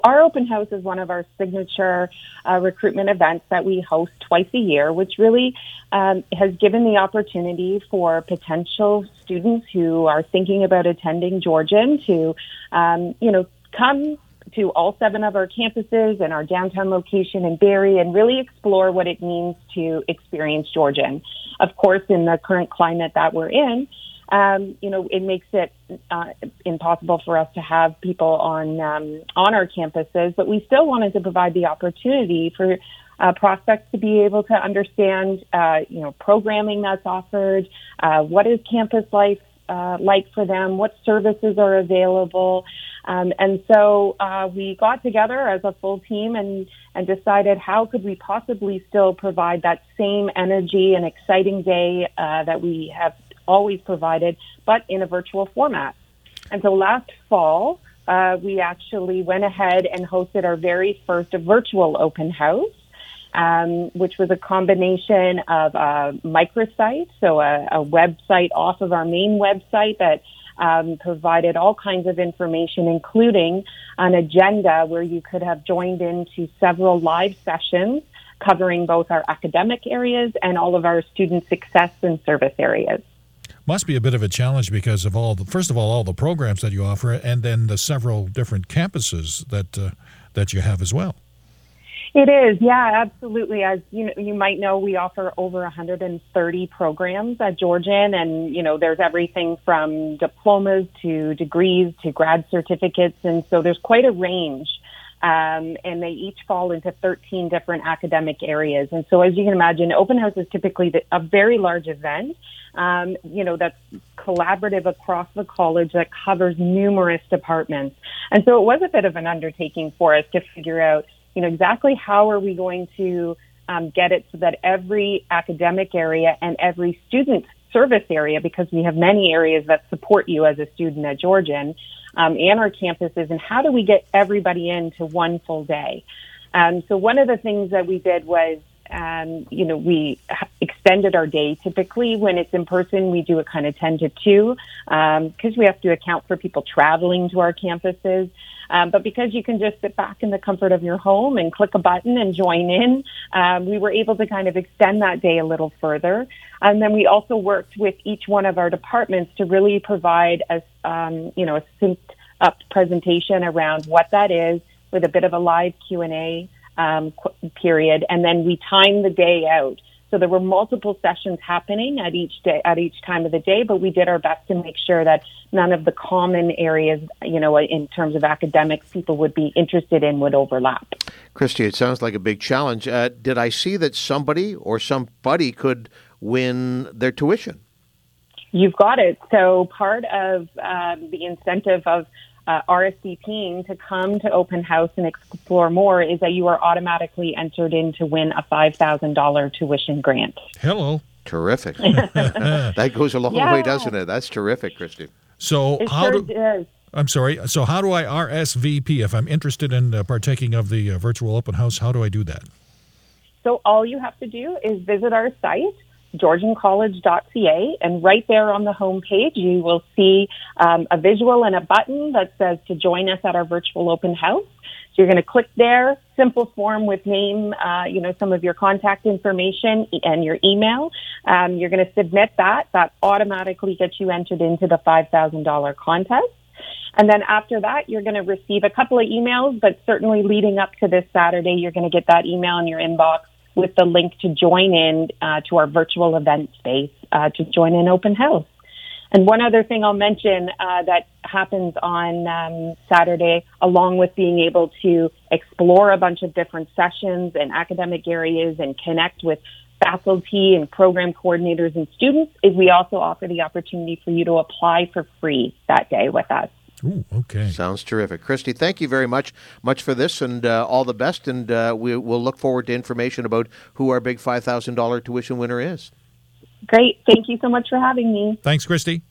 Our open house is one of our signature recruitment events that we host twice a year, which really has given the opportunity for potential students who are thinking about attending Georgian to, come to all 7 of our campuses and our downtown location in Barrie and really explore what it means to experience Georgian. Of course, in the current climate that we're in, it makes it impossible for us to have people on our campuses, but we still wanted to provide the opportunity for prospects to be able to understand, programming that's offered, what is campus life like for them, what services are available. And so we got together as a full team and decided how could we possibly still provide that same energy and exciting day that we have always provided, but in a virtual format. And so last fall, we actually went ahead and hosted our very first virtual open house, which was a combination of a microsite, so a website off of our main website that provided all kinds of information, including an agenda where you could have joined into several live sessions covering both our academic areas and all of our student success and service areas. Must be a bit of a challenge because of all the programs that you offer, and then the several different campuses that you have as well. It is, yeah, absolutely. As you might know, we offer over 130 programs at Georgian, and there's everything from diplomas to degrees to grad certificates, and so there's quite a range. And they each fall into 13 different academic areas. And so as you can imagine, open house is typically a very large event, that's collaborative across the college that covers numerous departments. And so it was a bit of an undertaking for us to figure out, exactly how are we going to get it so that every academic area and every student service area, because we have many areas that support you as a student at Georgian, and our campuses, and how do we get everybody into one full day? So one of the things that we did was, we extended our day. Typically, when it's in person, we do it kind of 10 to 2, because we have to account for people traveling to our campuses. But because you can just sit back in the comfort of your home and click a button and join in, we were able to kind of extend that day a little further. And then we also worked with each one of our departments to really provide a synced up presentation around what that is, with a bit of a live Q&A period. And then we timed the day out. So there were multiple sessions happening at each time of the day, but we did our best to make sure that none of the common areas, in terms of academics, people would be interested in would overlap. Christy, it sounds like a big challenge. Did I see that somebody could win their tuition? You've got it. So part of the incentive of RSVPing to come to open house and explore more is that you are automatically entered in to win a $5,000 tuition grant. Hello. Terrific. That goes a long way, doesn't it? That's terrific, Christy. So I'm sorry. So how do I RSVP if I'm interested in partaking of the virtual open house? How do I do that? So all you have to do is visit our site, georgiancollege.ca, and right there on the home page, you will see a visual and a button that says to join us at our virtual open house. So you're going to click there, simple form with name, some of your contact information and your email. You're going to submit that. That automatically gets you entered into the $5,000 contest. And then after that, you're going to receive a couple of emails, but certainly leading up to this Saturday, you're going to get that email in your inbox with the link to join in to our virtual event space to join in open house. And one other thing I'll mention that happens on Saturday, along with being able to explore a bunch of different sessions and academic areas and connect with faculty and program coordinators and students, is we also offer the opportunity for you to apply for free that day with us. Ooh, okay. Sounds terrific. Christy, thank you very much for this, and all the best, and we'll look forward to information about who our big $5,000 tuition winner is. Great. Thank you so much for having me. Thanks, Christy.